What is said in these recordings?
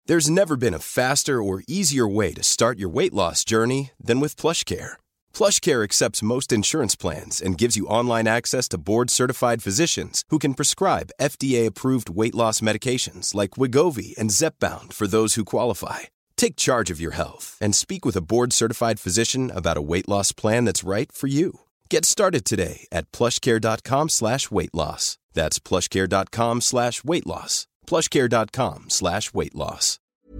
There's never been a faster or easier way to start your weight loss journey than with PlushCare. PlushCare accepts most insurance plans and gives you online access to board-certified physicians who can prescribe FDA-approved weight loss medications like Wegovy and Zepbound for those who qualify. Take charge of your health and speak with a board-certified physician about a weight loss plan that's right for you. Get started today at plushcare.com/weight-loss. That's plushcare.com/weight-loss. plushcare.com/weight-loss.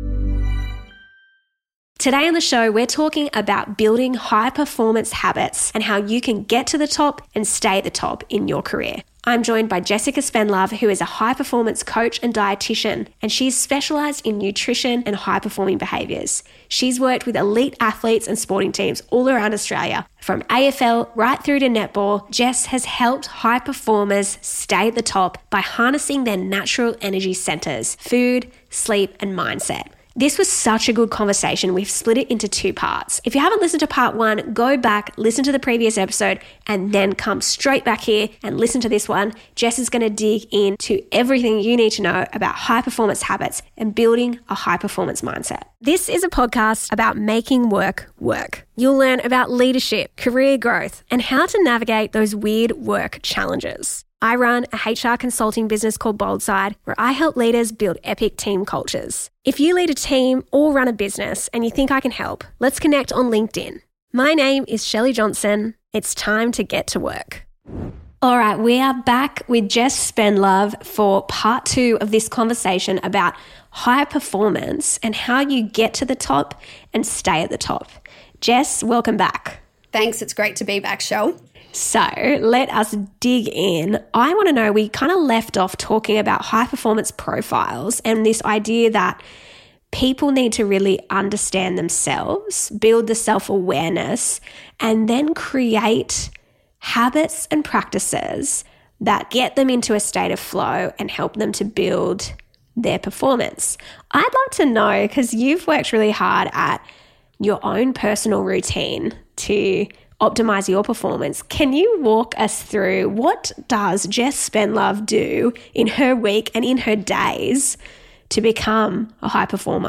Today on the show, we're talking about building high-performance habits and how you can get to the top and stay at the top in your career. I'm joined by Jessica Spendlove, who is a high-performance coach and dietitian, and she's specialised in nutrition and high-performing behaviours. She's worked with elite athletes and sporting teams all around Australia. From AFL right through to netball, Jess has helped high performers stay at the top by harnessing their natural energy centres: food, sleep, and mindset. This was such a good conversation. We've split it into 2 parts. If you haven't listened to part 1, go back, listen to the previous episode, and then come straight back here and listen to this one. Jess is going to dig into everything you need to know about high performance habits and building a high performance mindset. This is a podcast about making work work. You'll learn about leadership, career growth, and how to navigate those weird work challenges. I run a HR consulting business called Boldside, where I help leaders build epic team cultures. If you lead a team or run a business and you think I can help, let's connect on LinkedIn. My name is Shelley Johnson. It's time to get to work. All right, we are back with Jess Spendlove for part 2 of this conversation about high performance and how you get to the top and stay at the top. Jess, welcome back. Thanks. It's great to be back, Shell. So let us dig in. I want to know, we kind of left off talking about high performance profiles and this idea that people need to really understand themselves, build the self-awareness, and then create habits and practices that get them into a state of flow and help them to build their performance. I'd love to know, because you've worked really hard at your own personal routine to optimize your performance. Can you walk us through, what does Jess Spendlove do in her week and in her days to become a high performer?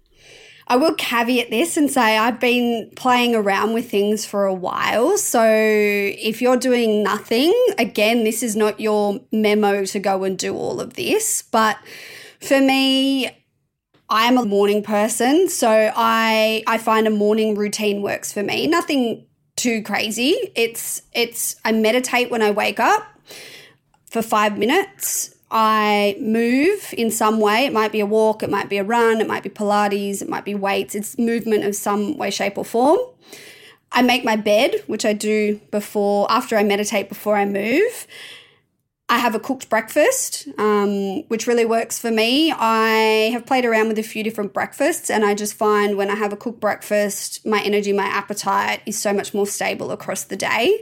I will caveat this and say I've been playing around with things for a while. So if you're doing nothing, again, this is not your memo to go and do all of this. But for me, I'm a morning person. So I find a morning routine works for me. Nothing too crazy. It's I meditate when I wake up for 5 minutes. I move in some way. It might be a walk, it might be a run, it might be Pilates, it might be weights. It's movement of some way, shape or form. I make my bed, which I do after I meditate, before I move. I have a cooked breakfast, which really works for me. I have played around with a few different breakfasts, and I just find when I have a cooked breakfast, my energy, my appetite is so much more stable across the day.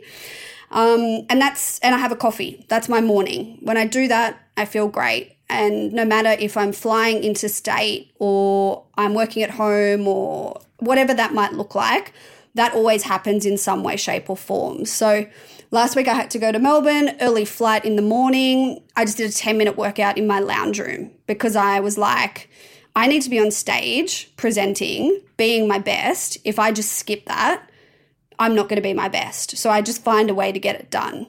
And I have a coffee. That's my morning. When I do that, I feel great. And no matter if I'm flying interstate or I'm working at home or whatever that might look like, that always happens in some way, shape or form. So last week I had to go to Melbourne, early flight in the morning. I just did a 10-minute workout in my lounge room because I was like, I need to be on stage presenting, being my best. If I just skip that, I'm not going to be my best. So I just find a way to get it done.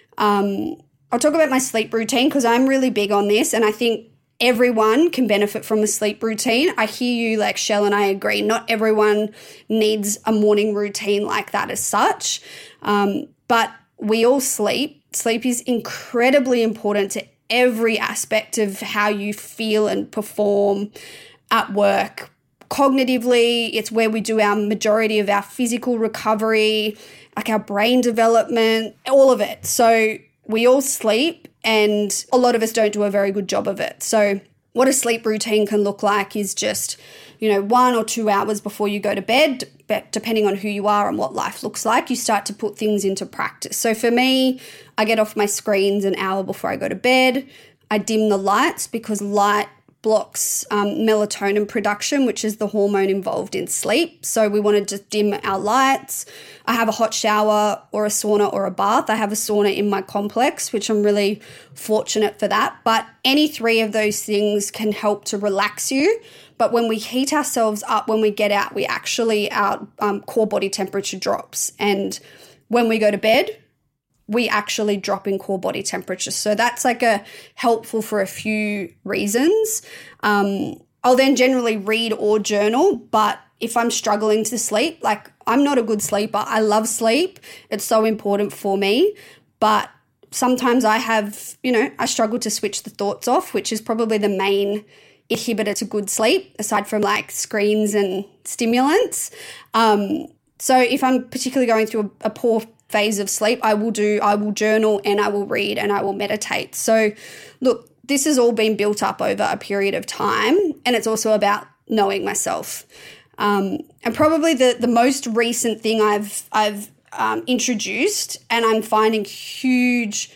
I'll talk about my sleep routine because I'm really big on this, and I think everyone can benefit from a sleep routine. I hear you, like Shell, and I agree. Not everyone needs a morning routine like that as such, but we all sleep. Sleep is incredibly important to every aspect of how you feel and perform at work. Cognitively, it's where we do our majority of our physical recovery, like our brain development, all of it. So we all sleep, and a lot of us don't do a very good job of it. So what a sleep routine can look like is just, 1 or 2 hours before you go to bed, depending on who you are and what life looks like, you start to put things into practice. So for me, I get off my screens an hour before I go to bed. I dim the lights because light blocks melatonin production, which is the hormone involved in sleep. So we want to just dim our lights. I have a hot shower or a sauna or a bath. I have a sauna in my complex, which I'm really fortunate for that. But any 3 of those things can help to relax you But when we heat ourselves up, when we get out, our core body temperature drops. And when we go to bed, we actually drop in core body temperature. So that's like helpful for a few reasons. I'll then generally read or journal, but if I'm struggling to sleep, like I'm not a good sleeper. I love sleep. It's so important for me. But sometimes I struggle to switch the thoughts off, which is probably the main inhibitor to good sleep, aside from like screens and stimulants. So if I'm particularly going through a poor phase of sleep, I will journal and I will read and I will meditate. So look, this has all been built up over a period of time, and it's also about knowing myself. And probably the most recent thing I've introduced, and I'm finding huge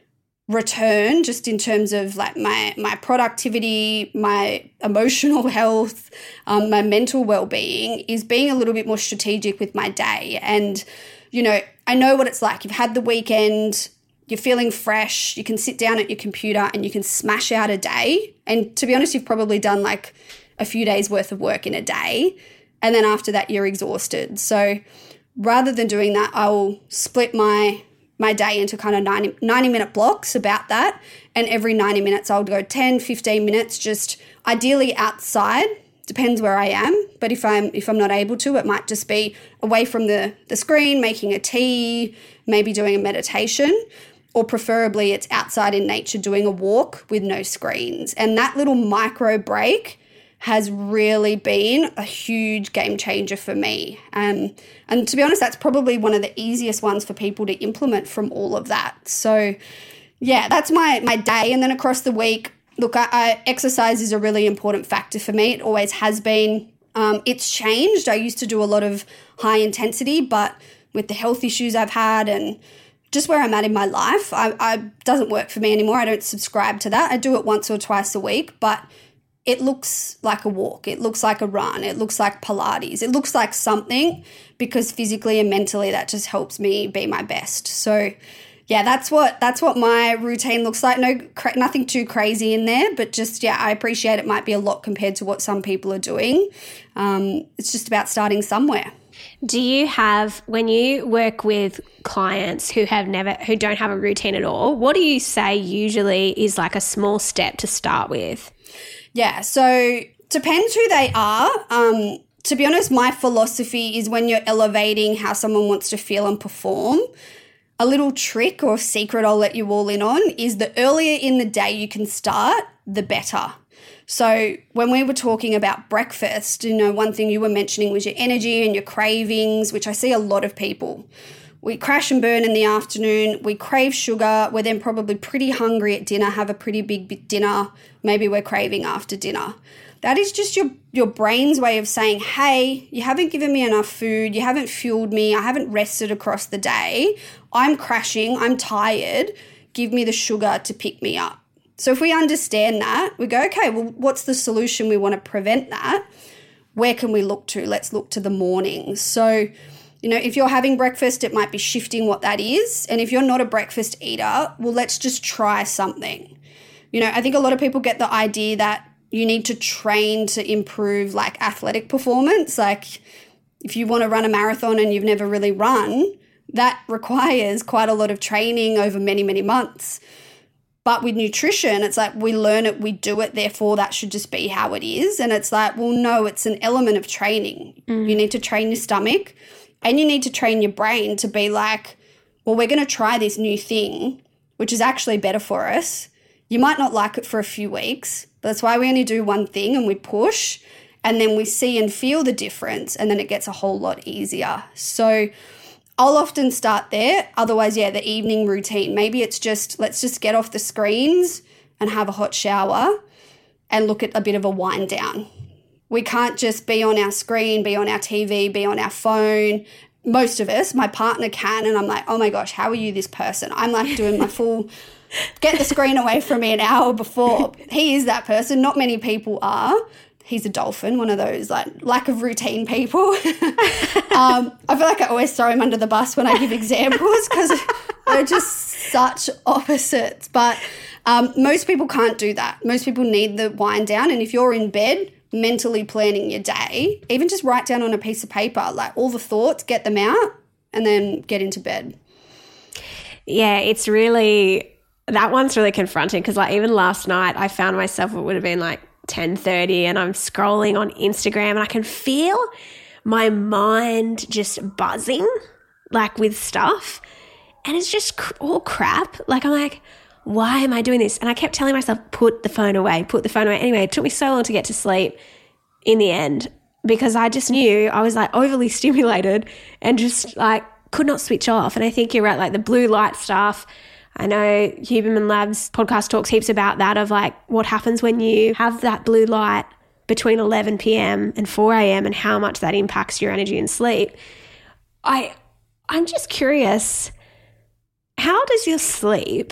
return just in terms of like my productivity, my emotional health, my mental well-being, is being a little bit more strategic with my day. And, you know, I know what it's like. You've had the weekend, you're feeling fresh, you can sit down at your computer and you can smash out a day. And to be honest, you've probably done like a few days worth of work in a day. And then after that, you're exhausted. So rather than doing that, I will split my day into kind of 90-minute blocks about that. And every 90 minutes, I'll go 10, 15 minutes, just ideally outside. Depends where I am. But if I'm not able to, it might just be away from the screen, making a tea, maybe doing a meditation, or preferably it's outside in nature doing a walk with no screens. And that little micro break has really been a huge game changer for me. And to be honest, that's probably one of the easiest ones for people to implement from all of that. So yeah, that's my day. And then across the week, look, exercise is a really important factor for me. It always has been. It's changed. I used to do a lot of high intensity, but with the health issues I've had and just where I'm at in my life, I doesn't work for me anymore. I don't subscribe to that. I do it once or twice a week, but it looks like a walk. It looks like a run. It looks like Pilates. It looks like something, because physically and mentally that just helps me be my best. So yeah, that's what my routine looks like. Nothing too crazy in there, but just, yeah, I appreciate it might be a lot compared to what some people are doing. It's just about starting somewhere. Do you have, when you work with clients who don't have a routine at all, what do you say usually is like a small step to start with? Yeah, so depends who they are. To be honest, my philosophy is when you're elevating how someone wants to feel and perform, a little trick or secret I'll let you all in on is the earlier in the day you can start, the better. So when we were talking about breakfast, you know, one thing you were mentioning was your energy and your cravings, which I see a lot of people. We crash and burn in the afternoon. We crave sugar. We're then probably pretty hungry at dinner, have a pretty big dinner. Maybe we're craving after dinner. That is just your brain's way of saying, hey, you haven't given me enough food. You haven't fueled me. I haven't rested across the day. I'm crashing. I'm tired. Give me the sugar to pick me up. So if we understand that, we go, okay, well, what's the solution? We want to prevent that. Where can we look to? Let's look to the mornings. So, you know, if you're having breakfast, it might be shifting what that is. And if you're not a breakfast eater, well, let's just try something. You know, I think a lot of people get the idea that you need to train to improve like athletic performance. Like if you want to run a marathon and you've never really run, that requires quite a lot of training over many, many months. But with nutrition, it's like we learn it, we do it, therefore that should just be how it is. And it's like, well, no, it's an element of training. You need to train your stomach and you need to train your brain to be like, well, we're going to try this new thing, which is actually better for us. You might not like it for a few weeks, but that's why we only do one thing and we push, and then we see and feel the difference, and then it gets a whole lot easier. So I'll often start there. Otherwise, yeah, the evening routine. Maybe it's just, let's just get off the screens and have a hot shower and look at a bit of a wind down. We can't just be on our screen, be on our TV, be on our phone. Most of us, my partner can, and I'm like, oh my gosh, how are you this person? I'm like doing my full, get the screen away from me an hour before. He is that person. Not many people are. He's a dolphin, one of those like lack of routine people. I feel like I always throw him under the bus when I give examples because they're just such opposites. But most people can't do that. Most people need the wind down. And if you're in bed, mentally planning your day, even just write down on a piece of paper, like all the thoughts, get them out, and then get into bed. Yeah, it's really, that one's really confronting because like even last night I found myself, it would have been like 10:30 and I'm scrolling on Instagram and I can feel my mind just buzzing like with stuff and it's just all crap. Like I'm like, why am I doing this? And I kept telling myself, put the phone away, put the phone away. Anyway, it took me so long to get to sleep in the end because I just knew I was like overly stimulated and just like could not switch off. And I think you're right, like the blue light stuff. I know Huberman Labs podcast talks heaps about that of like what happens when you have that blue light between 11 p.m. and 4 a.m. and how much that impacts your energy and sleep. I'm just curious, how does your sleep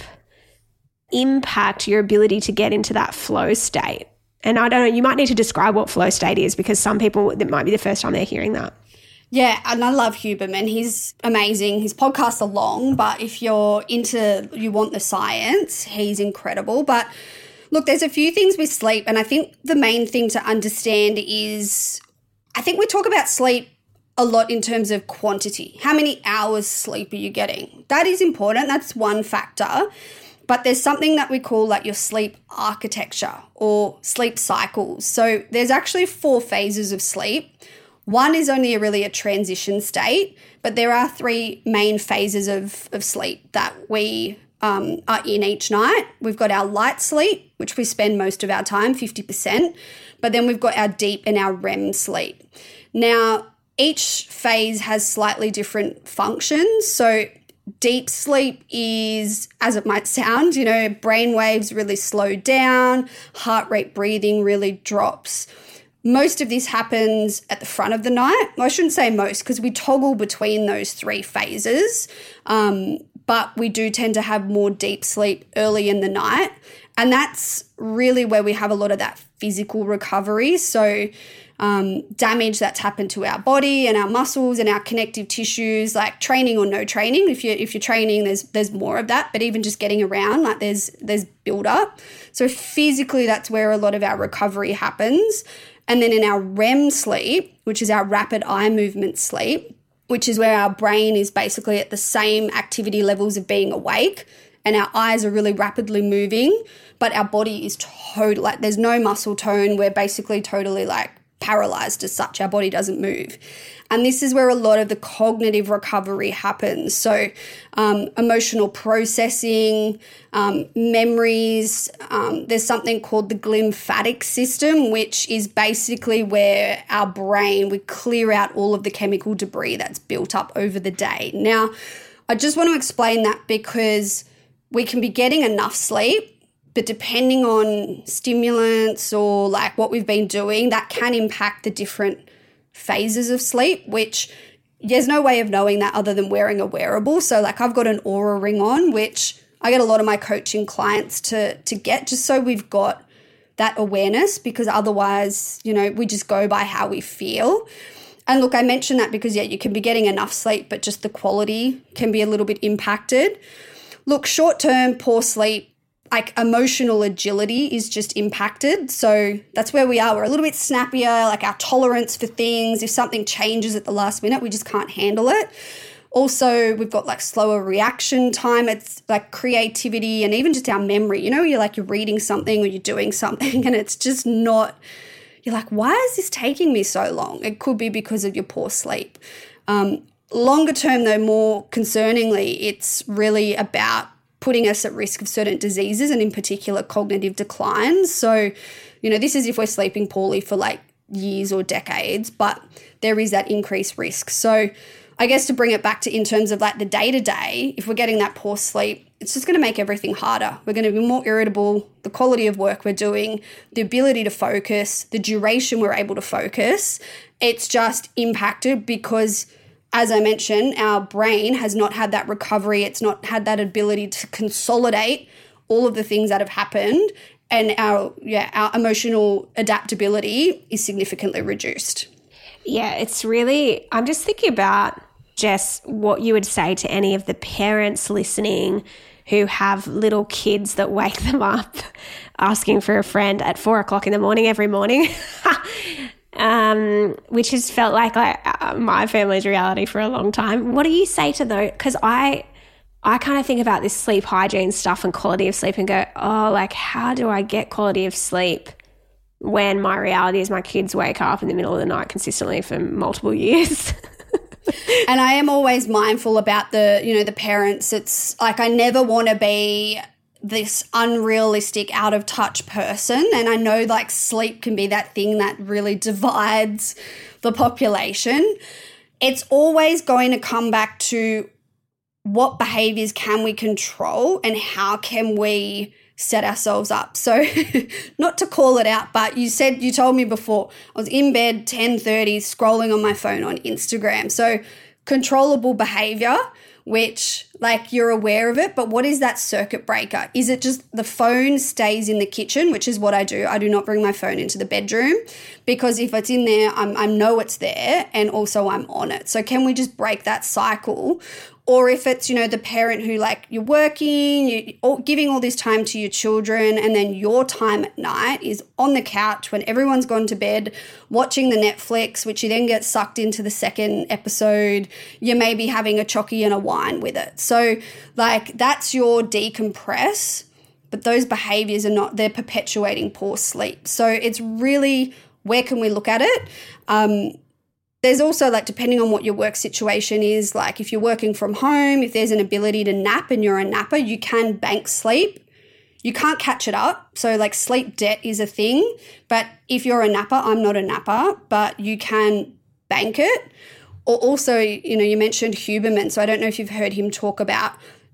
impact your ability to get into that flow state? And I don't know, you might need to describe what flow state is because some people, it might be the first time they're hearing that. Yeah, and I love Huberman. He's amazing. His podcasts are long, but if you're into, you want the science, he's incredible. But look, there's a few things with sleep, and I think the main thing to understand is, I think we talk about sleep a lot in terms of quantity. How many hours sleep are you getting? That is important. That's one factor. But there's something that we call like your sleep architecture or sleep cycles. So there's actually 4 phases of sleep. One is only really a transition state, but there are 3 main phases of sleep that we are in each night. We've got our light sleep, which we spend most of our time, 50%, but then we've got our deep and our REM sleep. Now, each phase has slightly different functions. So deep sleep is, as it might sound, brain waves really slow down, heart rate breathing really drops. Most of this happens at the front of the night. Well, I shouldn't say most because we toggle between those 3 phases, but we do tend to have more deep sleep early in the night. And that's really where we have a lot of that physical recovery. So damage that's happened to our body and our muscles and our connective tissues, like training or no training. If you're training, there's more of that, but even just getting around, like there's build up. So physically, that's where a lot of our recovery happens. And then in our REM sleep, which is our rapid eye movement sleep, which is where our brain is basically at the same activity levels of being awake and our eyes are really rapidly moving, but our body is totally, like there's no muscle tone. We're basically totally like paralyzed as such. Our body doesn't move. And this is where a lot of the cognitive recovery happens. So emotional processing, memories, there's something called the glymphatic system, which is basically where our brain, we clear out all of the chemical debris that's built up over the day. Now, I just want to explain that because we can be getting enough sleep, but depending on stimulants or like what we've been doing, that can impact the different phases of sleep, which there's no way of knowing that other than wearing a wearable. So like I've got an Oura ring on, which I get a lot of my coaching clients to get just so we've got that awareness, because otherwise, we just go by how we feel. And look, I mentioned that because, you can be getting enough sleep, but just the quality can be a little bit impacted. Look, short-term poor sleep, like emotional agility is just impacted. So that's where we are. We're a little bit snappier, like our tolerance for things. If something changes at the last minute, we just can't handle it. Also, we've got like slower reaction time. It's like creativity and even just our memory. You're reading something or you're doing something and it's just not, you're like, why is this taking me so long? It could be because of your poor sleep. Longer term though, more concerningly, it's really about putting us at risk of certain diseases and in particular cognitive decline. So, this is if we're sleeping poorly for like years or decades, but there is that increased risk. So I guess to bring it back to in terms of like the day-to-day, if we're getting that poor sleep, it's just going to make everything harder. We're going to be more irritable, the quality of work we're doing, the ability to focus, the duration we're able to focus, it's just impacted because, as I mentioned, our brain has not had that recovery. It's not had that ability to consolidate all of the things that have happened, and our emotional adaptability is significantly reduced. Yeah, it's really, I'm just thinking about, Jess, what you would say to any of the parents listening who have little kids that wake them up asking for a friend at 4:00 in the morning every morning, which has felt like my family's reality for a long time. What do you say to those? Because I kind of think about this sleep hygiene stuff and quality of sleep and go, oh, like, how do I get quality of sleep when my reality is my kids wake up in the middle of the night consistently for multiple years? And I am always mindful about the parents. It's like I never want to be this unrealistic, out of touch person. And I know like sleep can be that thing that really divides the population. It's always going to come back to what behaviors can we control and how can we set ourselves up. So not to call it out, but you told me before I was in bed 10:30 scrolling on my phone on Instagram. So controllable behavior, which like you're aware of it, but what is that circuit breaker? Is it just the phone stays in the kitchen, which is what I do. I do not bring my phone into the bedroom because if it's in there, I know it's there and also I'm on it. So can we just break that cycle? Or if it's, the parent who like you're working, you're giving all this time to your children and then your time at night is on the couch when everyone's gone to bed watching the Netflix, which you then get sucked into the second episode. You may be having a chocky and a wine with it. So like that's your decompress, but those behaviors they're perpetuating poor sleep. So it's really, where can we look at it? There's also like depending on what your work situation is, like if you're working from home, if there's an ability to nap and you're a napper, you can bank sleep. You can't catch it up. So like sleep debt is a thing. But if you're a napper, I'm not a napper, but you can bank it. Or also, you mentioned Huberman. So I don't know if you've heard him talk about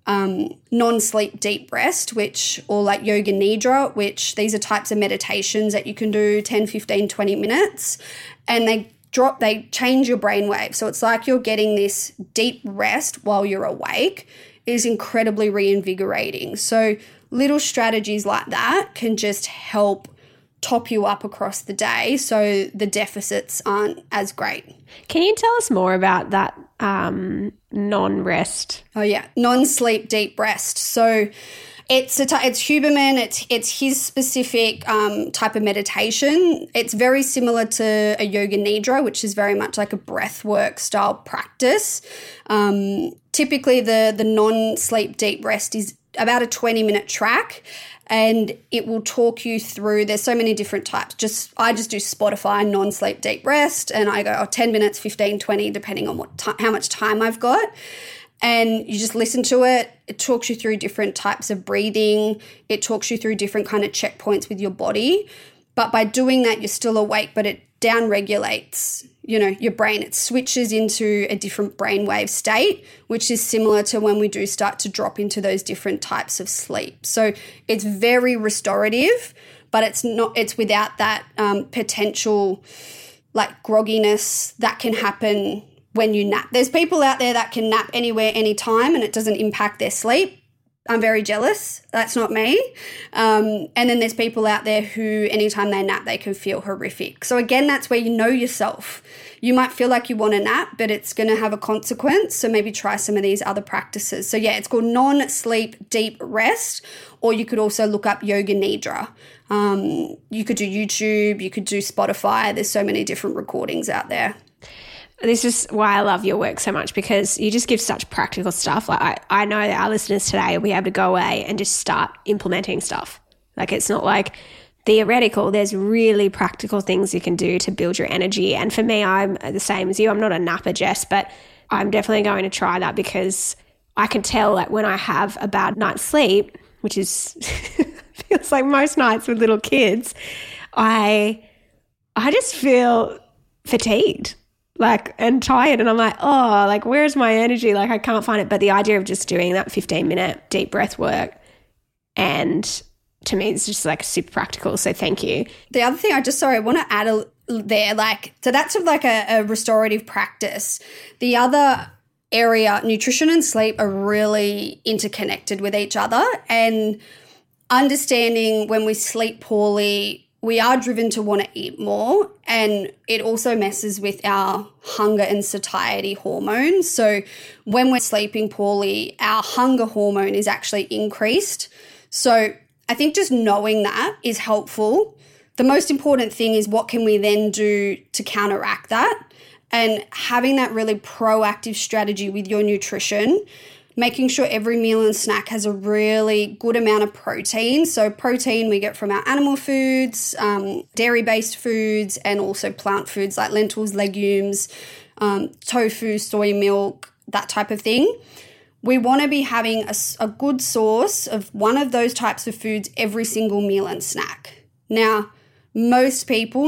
non-sleep deep rest, or like yoga nidra, which these are types of meditations that you can do 10, 15, 20 minutes. And they change your brainwave. So it's like you're getting this deep rest while you're awake. It is incredibly reinvigorating. So little strategies like that can just help top you up across the day so the deficits aren't as great. Can you tell us more about that non-rest? Oh yeah, non-sleep deep rest. So it's Huberman. It's his specific type of meditation. It's very similar to a yoga nidra, which is very much like a breath work style practice. Typically, the non-sleep deep rest is about a 20-minute track, and it will talk you through. There's so many different types. I just do Spotify non-sleep deep rest, and I go 10 minutes, 15, 20, depending on how much time I've got. And you just listen to it. It talks you through different types of breathing. It talks you through different kind of checkpoints with your body. But by doing that, you're still awake, but it down-regulates, your brain. It switches into a different brainwave state, which is similar to when we do start to drop into those different types of sleep. So it's very restorative, but it's without that potential like grogginess that can happen when you nap. There's people out there that can nap anywhere, anytime, and it doesn't impact their sleep. I'm very jealous. That's not me. And then there's people out there who anytime they nap, they can feel horrific. So again, that's where you know yourself. You might feel like you want to nap, but it's going to have a consequence. So maybe try some of these other practices. So yeah, it's called non-sleep deep rest, or you could also look up yoga nidra. You could do YouTube, you could do Spotify. There's so many different recordings out there. This is why I love your work so much, because you just give such practical stuff. Like I know that our listeners today will be able to go away and just start implementing stuff. Like it's not like theoretical. There's really practical things you can do to build your energy. And for me, I'm the same as you. I'm not a napper, Jess, but I'm definitely going to try that because I can tell that when I have a bad night's sleep, which is feels like most nights with little kids, I just feel fatigued. And tired, and I'm like, oh, like, where's my energy? Like, I can't find it. But the idea of just doing that 15-minute deep breath work, and to me, it's just like super practical. So thank you. The other thing I want to add there, so that's like a restorative practice. The other area, nutrition and sleep are really interconnected with each other, and understanding when we sleep poorly, we are driven to want to eat more, and it also messes with our hunger and satiety hormones. So when we're sleeping poorly, our hunger hormone is actually increased. So I think just knowing that is helpful. The most important thing is what can we then do to counteract that, and having that really proactive strategy with your nutrition, making sure every meal and snack has a really good amount of protein. So protein we get from our animal foods, dairy-based foods, and also plant foods like lentils, legumes, tofu, soy milk, that type of thing. We want to be having a good source of one of those types of foods every single meal and snack. Now, most people,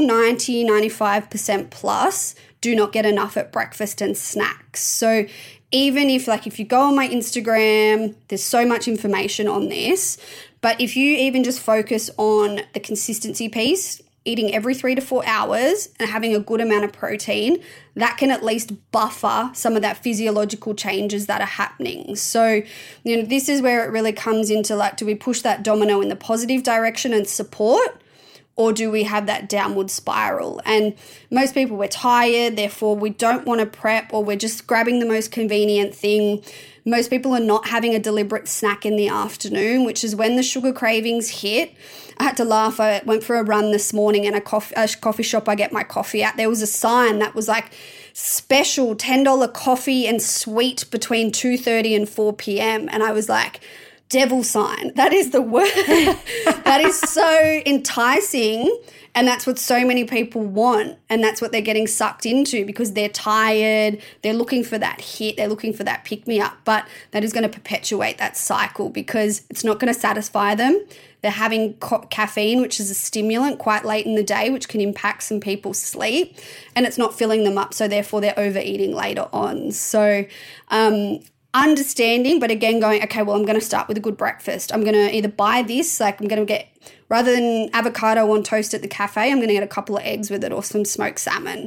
95% plus, do not get enough at breakfast and snacks. So even if you go on my Instagram, there's so much information on this, but if you even just focus on the consistency piece, eating every 3 to 4 hours and having a good amount of protein, that can at least buffer some of that physiological changes that are happening. So, this is where it really comes into do we push that domino in the positive direction and support, or do we have that downward spiral? And most people, we're tired, therefore we don't want to prep, or we're just grabbing the most convenient thing. Most people are not having a deliberate snack in the afternoon, which is when the sugar cravings hit. I had to laugh. I went for a run this morning, and a coffee shop I get my coffee at, there was a sign that was like special $10 coffee and sweet between 2:30 and 4 p.m. And I was like, devil sign. That is the word. That is so enticing, and that's what so many people want, and that's what they're getting sucked into because they're tired, they're looking for that hit, they're looking for that pick-me-up, but that is going to perpetuate that cycle because it's not going to satisfy them. They're having caffeine, which is a stimulant, quite late in the day, which can impact some people's sleep, and it's not filling them up, so therefore they're overeating later on. So understanding, but again going, okay, well, I'm going to start with a good breakfast. I'm going to either buy this, I'm going to get, rather than avocado on toast at the cafe, I'm going to get a couple of eggs with it or some smoked salmon.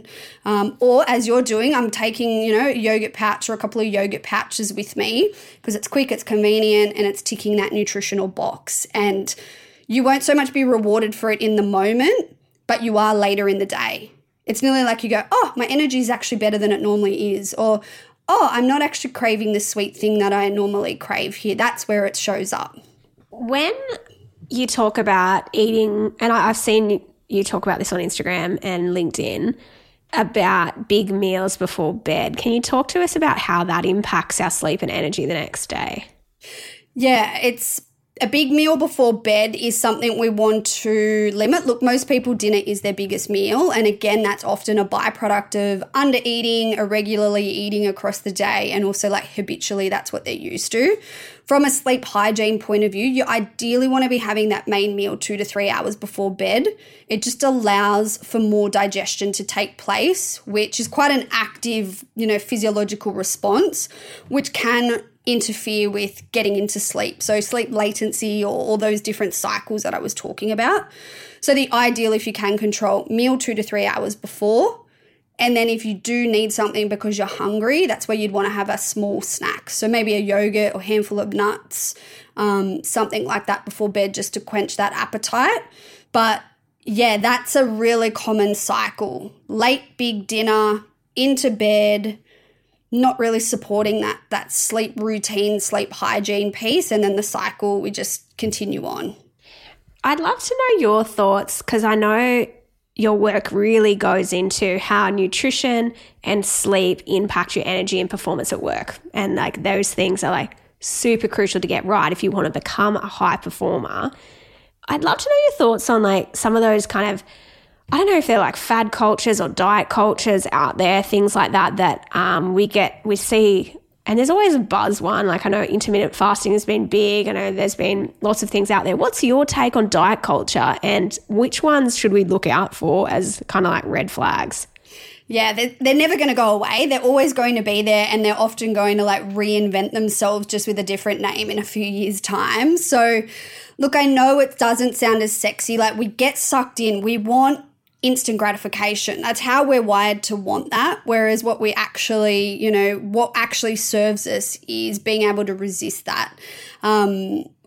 Or as you're doing, I'm taking, a yogurt pouch or a couple of yogurt pouches with me because it's quick, it's convenient, and it's ticking that nutritional box. And you won't so much be rewarded for it in the moment, but you are later in the day. It's nearly like you go, oh, my energy is actually better than it normally is, or oh, I'm not actually craving the sweet thing that I normally crave here. That's where it shows up. When you talk about eating, and I've seen you talk about this on Instagram and LinkedIn, about big meals before bed. Can you talk to us about how that impacts our sleep and energy the next day? Yeah, it's a big meal before bed is something we want to limit. Look, most people, dinner is their biggest meal. And again, that's often a byproduct of under-eating, irregularly eating across the day, and also habitually that's what they're used to. From a sleep hygiene point of view, you ideally want to be having that main meal 2 to 3 hours before bed. It just allows for more digestion to take place, which is quite an active, physiological response, which can interfere with getting into sleep. So sleep latency or all those different cycles that I was talking about. So the ideal, if you can control, meal 2 to 3 hours before. And then if you do need something because you're hungry, that's where you'd want to have a small snack. So maybe a yogurt or handful of nuts, something like that before bed just to quench that appetite. But yeah, that's a really common cycle. Late big dinner, into bed, not really supporting that sleep routine, sleep hygiene piece, and then the cycle, we just continue on. I'd love to know your thoughts because I know your work really goes into how nutrition and sleep impact your energy and performance at work. And those things are super crucial to get right if you want to become a high performer. I'd love to know your thoughts on some of those kind of, I don't know if they're fad cultures or diet cultures out there, things like that we see, and there's always a buzz one. I know intermittent fasting has been big. I know there's been lots of things out there. What's your take on diet culture, and which ones should we look out for as kind of red flags? Yeah, they're never going to go away. They're always going to be there, and they're often going to reinvent themselves just with a different name in a few years' time. So look, I know it doesn't sound as sexy. We get sucked in. We want instant gratification. That's how we're wired to want that. Whereas what we actually, what actually serves us is being able to resist that.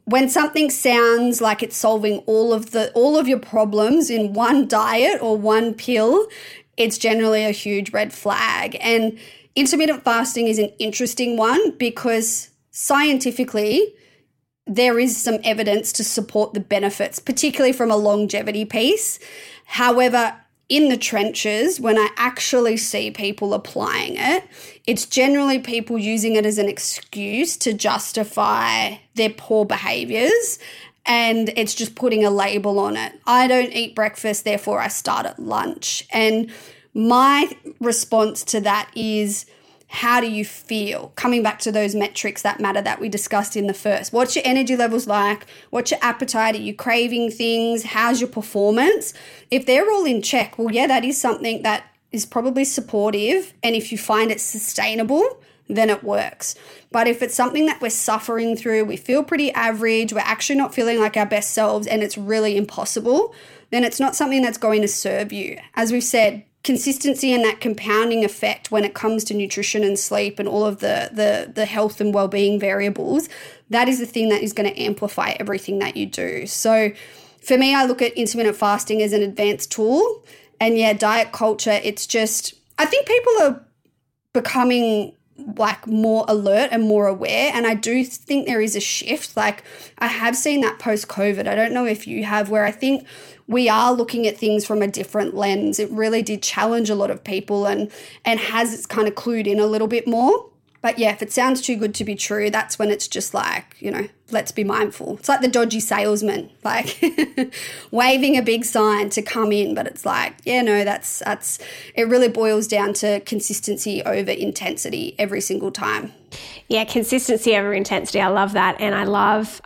when something sounds like it's solving all of your problems in one diet or one pill, it's generally a huge red flag. And intermittent fasting is an interesting one because scientifically there is some evidence to support the benefits, particularly from a longevity piece. However, in the trenches, when I actually see people applying it, it's generally people using it as an excuse to justify their poor behaviors, and it's just putting a label on it. I don't eat breakfast, therefore I start at lunch. And my response to that is, how do you feel? Coming back to those metrics that matter that we discussed in the first. What's your energy levels like? What's your appetite? Are you craving things? How's your performance? If they're all in check, well, yeah, that is something that is probably supportive. And if you find it sustainable, then it works. But if it's something that we're suffering through, we feel pretty average, we're actually not feeling like our best selves, and it's really impossible, then it's not something that's going to serve you. As we've said, consistency and that compounding effect when it comes to nutrition and sleep and all of the health and well-being variables, that is the thing that is going to amplify everything that you do. So for me, I look at intermittent fasting as an advanced tool. And yeah, diet culture, it's just, I think people are becoming like more alert and more aware. And I do think there is a shift. Like I have seen that post-COVID. I don't know if you have, where I think we are looking at things from a different lens. It really did challenge a lot of people and has kind of clued in a little bit more. But yeah, if it sounds too good to be true, that's when it's just like, you know, let's be mindful. It's like the dodgy salesman, like waving a big sign to come in. But it's like, yeah, no, that's it really boils down to consistency over intensity every single time. Yeah, consistency over intensity. I love that. And I love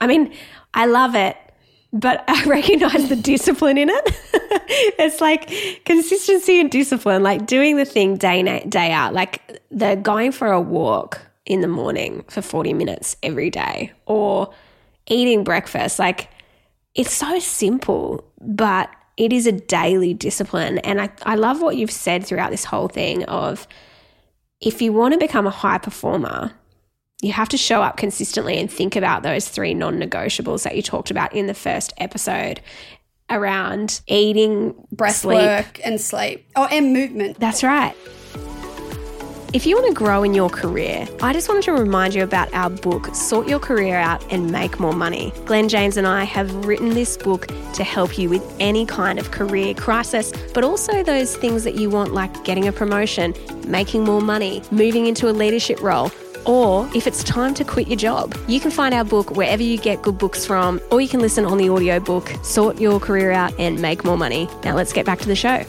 it. But I recognize the discipline in it. It's like consistency and discipline, like doing the thing day in, day out, like the going for a walk in the morning for 40 minutes every day, or eating breakfast. Like it's so simple, but it is a daily discipline. And I love what you've said throughout this whole thing of, if you want to become a high performer, you have to show up consistently and think about those 3 non-negotiables that you talked about in the first episode around eating, breath work and sleep. Oh, and movement. That's right. If you want to grow in your career, I just wanted to remind you about our book, Sort Your Career Out and Make More Money. Glenn James and I have written this book to help you with any kind of career crisis, but also those things that you want, like getting a promotion, making more money, moving into a leadership role, or if it's time to quit your job. You can find our book wherever you get good books from, or you can listen on the audiobook, Sort Your Career Out and Make More Money. Now let's get back to the show.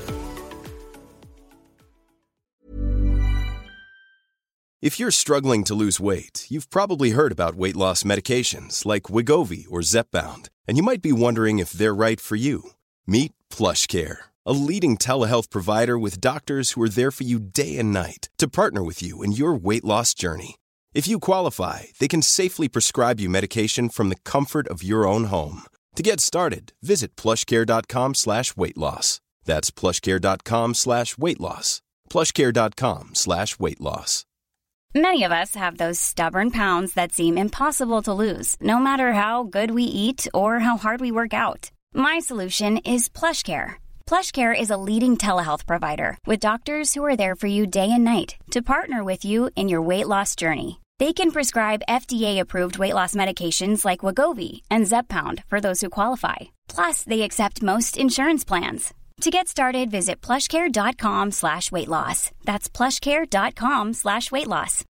If you're struggling to lose weight, you've probably heard about weight loss medications like Wegovy or Zepbound, and you might be wondering if they're right for you. Meet PlushCare, a leading telehealth provider with doctors who are there for you day and night to partner with you in your weight loss journey. If you qualify, they can safely prescribe you medication from the comfort of your own home. To get started, visit plushcare.com/weightloss. That's plushcare.com/weightloss. plushcare.com/weightloss. Many of us have those stubborn pounds that seem impossible to lose, no matter how good we eat or how hard we work out. My solution is PlushCare. PlushCare is a leading telehealth provider with doctors who are there for you day and night to partner with you in your weight loss journey. They can prescribe FDA-approved weight loss medications like Wegovy and Zepbound for those who qualify. Plus, they accept most insurance plans. To get started, visit plushcare.com/weightloss. That's plushcare.com/weightloss.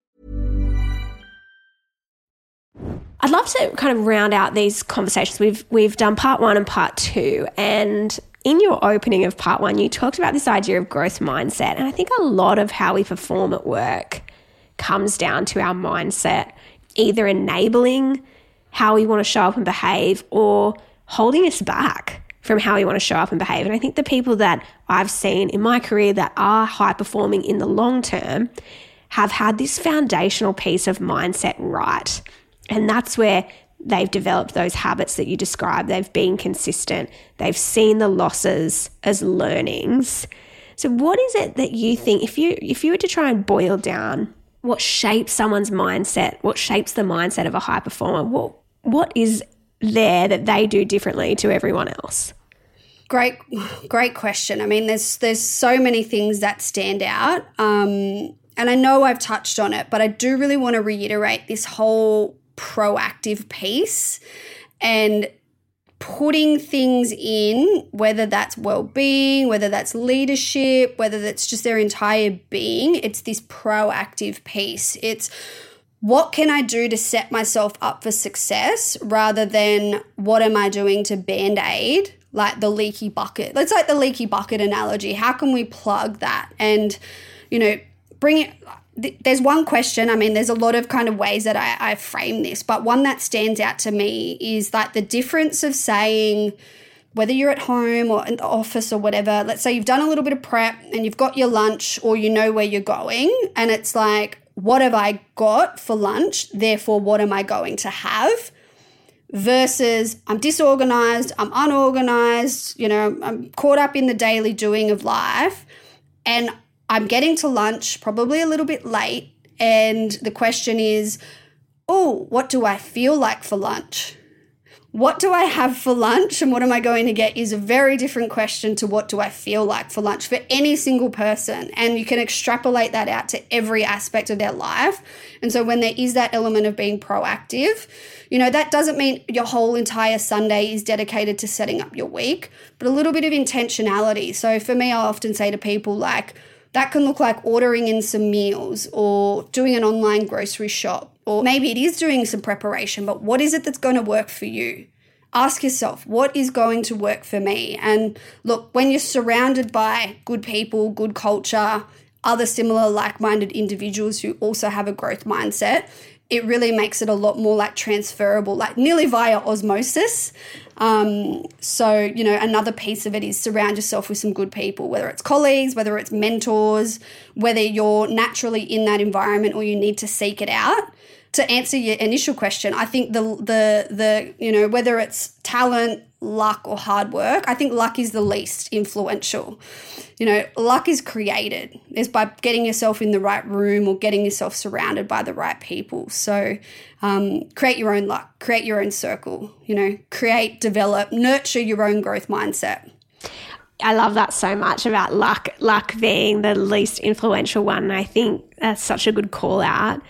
I'd love to kind of round out these conversations. We've done part 1 and part 2, and in your opening of part 1, you talked about this idea of growth mindset. And I think a lot of how we perform at work comes down to our mindset, either enabling how we want to show up and behave or holding us back from how we want to show up and behave. And I think the people that I've seen in my career that are high performing in the long term have had this foundational piece of mindset right. And that's where they've developed those habits that you described. They've been consistent. They've seen the losses as learnings. So what is it that you think, if you were to try and boil down what shapes someone's mindset, what shapes the mindset of a high performer, what is there that they do differently to everyone else? Great question. I mean, there's so many things that stand out. And I know I've touched on it, but I do really want to reiterate this whole proactive piece and putting things in, whether that's well-being, whether that's leadership, whether that's just their entire being. It's this proactive piece. It's what can I do to set myself up for success rather than what am I doing to Band-Aid, like the leaky bucket. Let's like the leaky bucket analogy. How can we plug that and, bring it – there's one question. I mean, there's a lot of kind of ways that I frame this, but one that stands out to me is like the difference of saying whether you're at home or in the office or whatever, let's say you've done a little bit of prep and you've got your lunch or you know where you're going and it's like, what have I got for lunch? Therefore, what am I going to have? Versus I'm disorganized, I'm unorganized, I'm caught up in the daily doing of life and I'm getting to lunch probably a little bit late and the question is, what do I feel like for lunch? What do I have for lunch and what am I going to get is a very different question to what do I feel like for lunch for any single person. And you can extrapolate that out to every aspect of their life. And so when there is that element of being proactive, that doesn't mean your whole entire Sunday is dedicated to setting up your week, but a little bit of intentionality. So for me, I often say to people like, that can look like ordering in some meals or doing an online grocery shop, or maybe it is doing some preparation, but what is it that's going to work for you? Ask yourself, what is going to work for me? And look, when you're surrounded by good people, good culture, other similar like-minded individuals who also have a growth mindset, it really makes it a lot more like transferable, like nearly via osmosis. So, another piece of it is surround yourself with some good people, whether it's colleagues, whether it's mentors, whether you're naturally in that environment or you need to seek it out. To answer your initial question, I think the whether it's talent, luck or hard work, I think luck is the least influential. Luck is created. It's by getting yourself in the right room or getting yourself surrounded by the right people. So create your own luck, create your own circle, create, develop, nurture your own growth mindset. I love that so much about luck being the least influential one. I think that's such a good call out.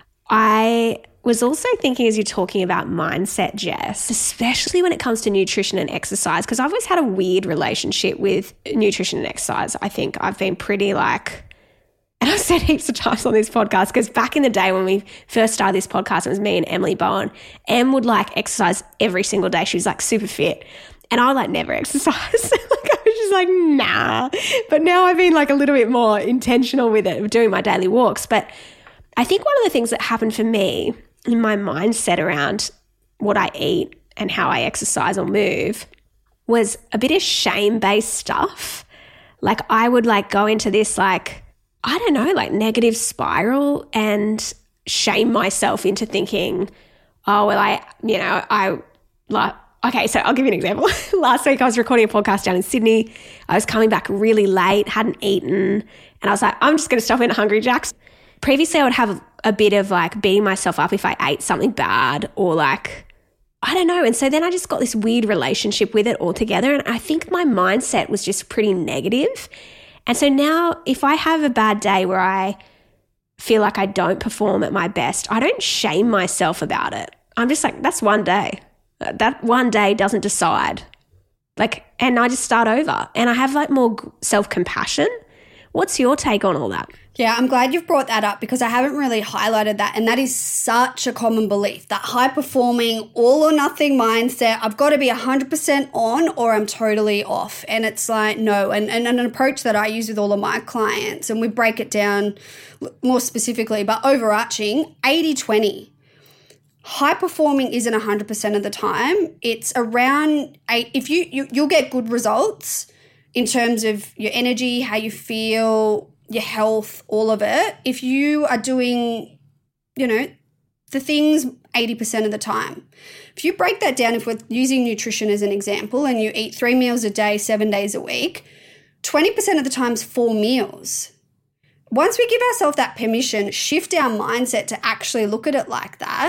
I was also thinking as you're talking about mindset, Jess, especially when it comes to nutrition and exercise, because I've always had a weird relationship with nutrition and exercise. I think I've been pretty and I've said heaps of times on this podcast, because back in the day when we first started this podcast, it was me and Emily Bowen. Em would exercise every single day. She was super fit. And I would never exercise. I was just nah. But now I've been a little bit more intentional with it, doing my daily walks. But I think one of the things that happened for me in my mindset around what I eat and how I exercise or move was a bit of shame-based stuff. I would go into this negative spiral and shame myself into thinking, okay, so I'll give you an example. Last week I was recording a podcast down in Sydney. I was coming back really late, hadn't eaten, and I was I'm just going to stop in at Hungry Jack's. Previously, I would have a bit of beating myself up if I ate something bad or I don't know. And so then I just got this weird relationship with it altogether. And I think my mindset was just pretty negative. And so now if I have a bad day where I feel like I don't perform at my best, I don't shame myself about it. I'm just that's one day. That one day doesn't decide. And I just start over and I have more self-compassion. What's your take on all that? Yeah, I'm glad you've brought that up because I haven't really highlighted that. And that is such a common belief, that high-performing, all-or-nothing mindset. I've got to be 100% on or I'm totally off. And it's no. And an approach that I use with all of my clients, and we break it down more specifically, but overarching, 80-20. High-performing isn't 100% of the time. It's around 8. If you'll get good results in terms of your energy, how you feel, your health, all of it, if you are doing, the things 80% of the time. If you break that down, if we're using nutrition as an example, and you eat 3 meals a day, 7 days a week, 20% of the time is 4 meals. Once we give ourselves that permission, shift our mindset to actually look at it like that,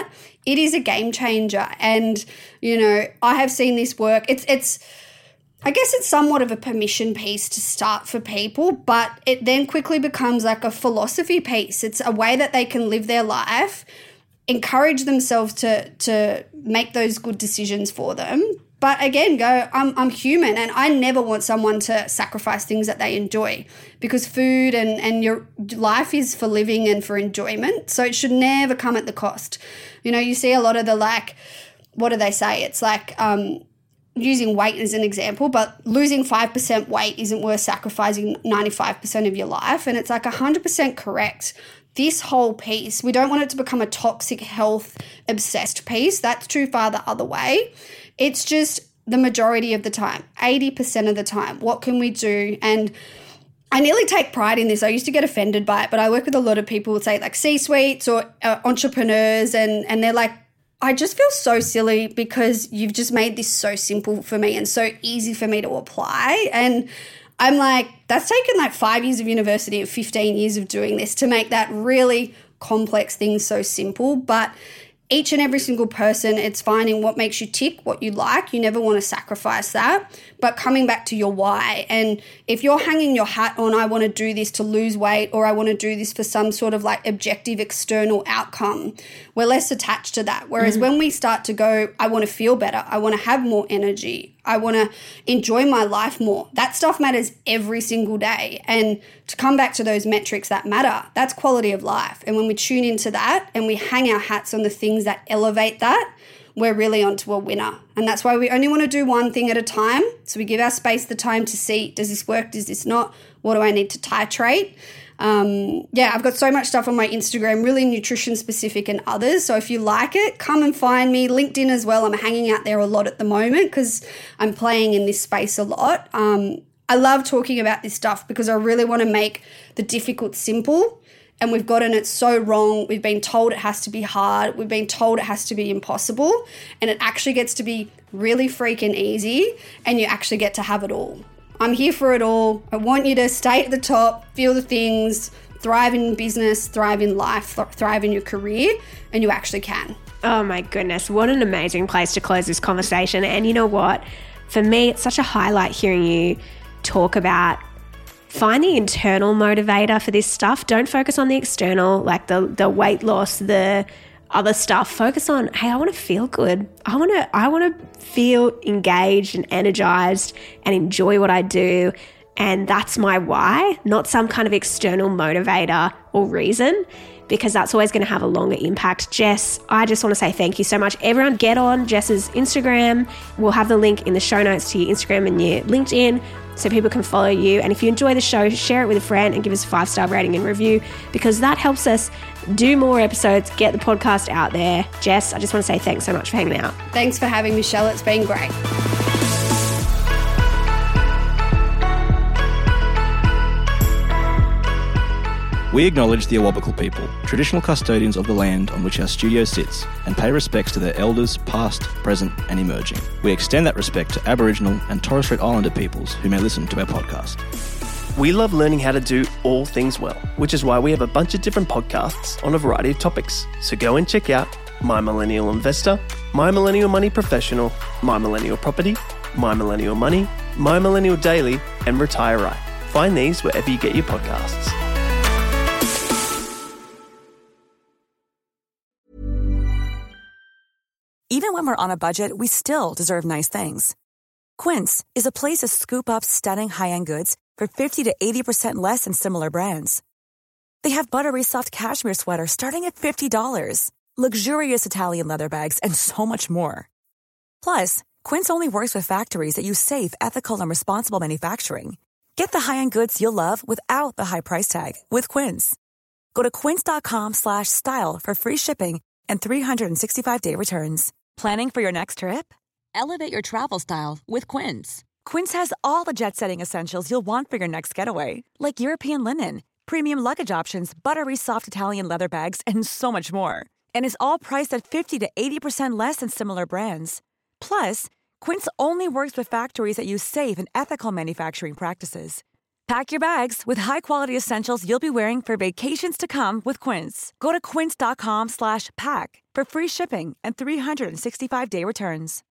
it is a game changer. And, you know, I have seen this work. It's I guess it's somewhat of a permission piece to start for people, but it then quickly becomes like a philosophy piece. It's a way that they can live their life, encourage themselves to make those good decisions for them. But again, I'm human, and I never want someone to sacrifice things that they enjoy, because food and your life is for living and for enjoyment. So it should never come at the cost. You know, you see a lot of the, like, what do they say? It's like, using weight as an example, but losing 5% weight isn't worth sacrificing 95% of your life. And it's like 100% correct. This whole piece, we don't want it to become a toxic health obsessed piece. That's too far the other way. It's just the majority of the time, 80% of the time, what can we do? And I nearly take pride in this. I used to get offended by it, but I work with a lot of people who say, like, C-suites or entrepreneurs, and they're like, I just feel so silly because you've just made this so simple for me and so easy for me to apply. And I'm like, that's taken like 5 years of university and 15 years of doing this to make that really complex thing so simple. But each and every single person, it's finding what makes you tick, what you like. You never want to sacrifice that. But coming back to your why. And if you're hanging your hat on, I want to do this to lose weight, or I want to do this for some sort of like objective external outcome, we're less attached to that. Whereas when we start to go, I want to feel better, I want to have more energy, I want to enjoy my life more, that stuff matters every single day. And to come back to those metrics that matter, that's quality of life. And when we tune into that and we hang our hats on the things that elevate that, we're really onto a winner. And that's why we only want to do one thing at a time. So we give our space the time to see, does this work? Does this not? What do I need to titrate? I've got so much stuff on my Instagram, really nutrition specific and others. So if you like it, come and find me. LinkedIn as well. I'm hanging out there a lot at the moment because I'm playing in this space a lot. I love talking about this stuff because I really want to make the difficult simple. And we've gotten it so wrong. We've been told it has to be hard. We've been told it has to be impossible. And it actually gets to be really freaking easy, and you actually get to have it all. I'm here for it all. I want you to stay at the top, feel the things, thrive in business, thrive in life, thrive in your career, and you actually can. Oh my goodness, what an amazing place to close this conversation. And you know what? For me, it's such a highlight hearing you talk about find the internal motivator for this stuff. Don't focus on the external, like the weight loss, the other stuff. Focus on, hey, I want to feel good. I want to feel engaged and energized and enjoy what I do. And that's my why, not some kind of external motivator or reason, because that's always going to have a longer impact. Jess, I just want to say thank you so much. Everyone get on Jess's Instagram. We'll have the link in the show notes to your Instagram and your LinkedIn so people can follow you. And if you enjoy the show, share it with a friend and give us a 5-star rating and review, because that helps us do more episodes, get the podcast out there. Jess, I just want to say thanks so much for hanging out. Thanks for having me, Michelle. It's been great. We acknowledge the Awabakal people, traditional custodians of the land on which our studio sits, and pay respects to their elders past, present and emerging. We extend that respect to Aboriginal and Torres Strait Islander peoples who may listen to our podcast. We love learning how to do all things well, which is why we have a bunch of different podcasts on a variety of topics. So go and check out My Millennial Investor, My Millennial Money Professional, My Millennial Property, My Millennial Money, My Millennial Daily and Retire Right. Find these wherever you get your podcasts. Even when we're on a budget, we still deserve nice things. Quince is a place to scoop up stunning high-end goods for 50 to 80% less than similar brands. They have buttery soft cashmere sweaters starting at $50, luxurious Italian leather bags, and so much more. Plus, Quince only works with factories that use safe, ethical, and responsible manufacturing. Get the high-end goods you'll love without the high price tag with Quince. Go to quince.com/style for free shipping and 365-day returns. Planning for your next trip? Elevate your travel style with Quince. Quince has all the jet-setting essentials you'll want for your next getaway, like European linen, premium luggage options, buttery soft Italian leather bags, and so much more. And is all priced at 50 to 80% less than similar brands. Plus, Quince only works with factories that use safe and ethical manufacturing practices. Pack your bags with high-quality essentials you'll be wearing for vacations to come with Quince. Go to quince.com/pack for free shipping and 365-day returns.